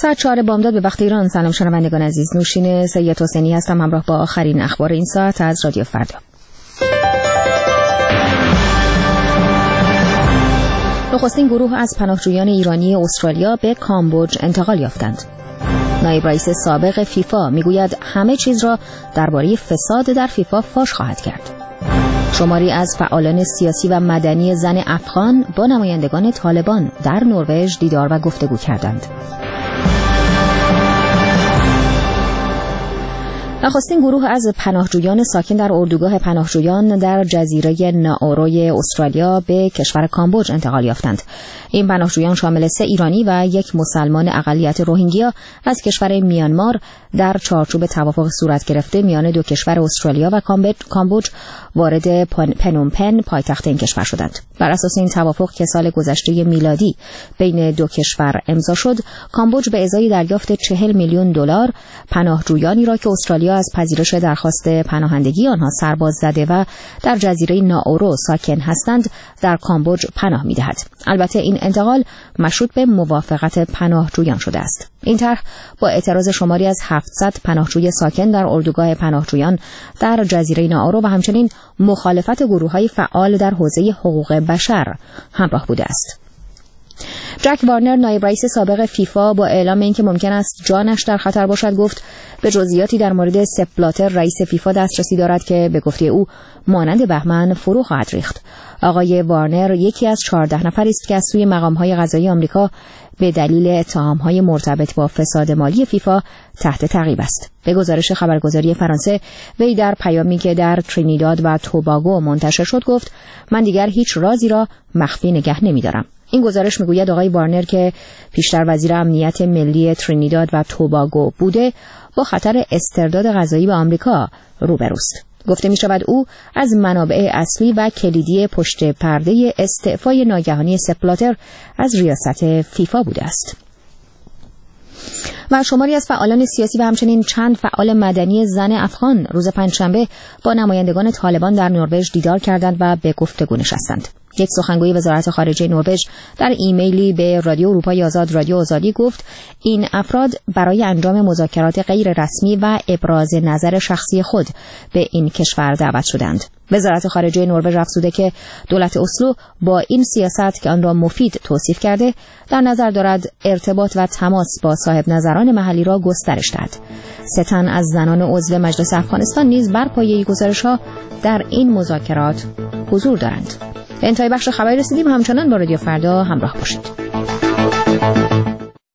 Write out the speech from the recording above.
ساعت 4 بامداد به وقت ایران. سلام شنوندگان عزیز، نوشین سید حسینی هستم همراه با آخرین اخبار این ساعت از رادیو فردا. نخستین گروه از پناهجویان ایرانی استرالیا به کامبوج انتقال یافتند. نایب رئیس سابق فیفا میگوید همه چیز را درباره فساد در فیفا فاش خواهد کرد. شماری از فعالان سیاسی و مدنی زن افغان با نمایندگان طالبان در نروژ دیدار و گفتگو کردند. نخستین گروه از پناهجویان ساکن در اردوگاه پناهجویان در جزیره ناوروی استرالیا به کشور کامبوج انتقال یافتند. این پناهجویان شامل 3 ایرانی و 1 مسلمان اقلیت روهینگیا از کشور میانمار در چارچوب توافق صورت گرفته میان دو کشور استرالیا و کامبوج وارد پنومپن پایتخت این کشور شدند. بر اساس این توافق که سال گذشته میلادی بین دو کشور امضا شد، کامبوج به ازای دریافت 40 میلیون دلار پناهجویانی را که استرالیا از پذیرش درخواست پناهندگی آنها سرباز زده و در جزیره ناورو ساکن هستند در کامبوج پناه می‌دهد. البته این انتقال مشروط به موافقت پناهجویان شده است. این طرح با اعتراض شماری از 700 پناهجوی ساکن در اردوگاه پناهجویان در جزیره ناورو و همچنین مخالفت گروه‌های فعال در حوزه حقوق بشر همراه بوده است. جک وارنر، نایب رئیس سابق فیفا، با اعلام اینکه ممکن است جانش در خطر باشد گفت به جزئیاتی در مورد سپ بلاتر رئیس فیفا دسترسی دارد که به گفته او مانند بهمن فرو خواهد ریخت. آقای وارنر یکی از 14 نفری است که از سوی مقام‌های قضایی آمریکا به دلیل اتهام‌های مرتبط با فساد مالی فیفا تحت تعقیب است. به گزارش خبرگزاری فرانسه، وی در پیامی که در ترینیداد و توباگو منتشر شد گفت من دیگر هیچ رازی را مخفی نگه نمی‌دارم. این گزارش میگوید آقای وارنر که پیشتر وزیر امنیت ملی ترینیداد و توباگو بوده، با خطر استرداد قضایی به آمریکا روبروست. گفته می شود او از منابع اصلی و کلیدی پشت پرده استعفای ناگهانی سپ بلاتر از ریاست فیفا بوده است. و شماری از فعالان سیاسی و همچنین چند فعال مدنی زن افغان روز پنجشنبه با نمایندگان طالبان در نروژ دیدار کردند و به گفتگو نشستند. یک سخنگوی وزارت خارجه نروژ در ایمیلی به رادیو اروپای آزاد رادیو آزادی گفت این افراد برای انجام مذاکرات غیر رسمی و ابراز نظر شخصی خود به این کشور دعوت شدند. وزارت خارجه نروژ افزوده که دولت اسلو با این سیاست که آن را مفید توصیف کرده در نظر دارد ارتباط و تماس با صاحب نظران محلی را گسترش دهد. 3 تن از زنان عضو مجلس افغانستان نیز بر پایه گزارش‌ها در این مذاکرات حضور دارند. به انتهای بخش خبری رسیدیم. همچنان با رادیو فردا همراه باشید.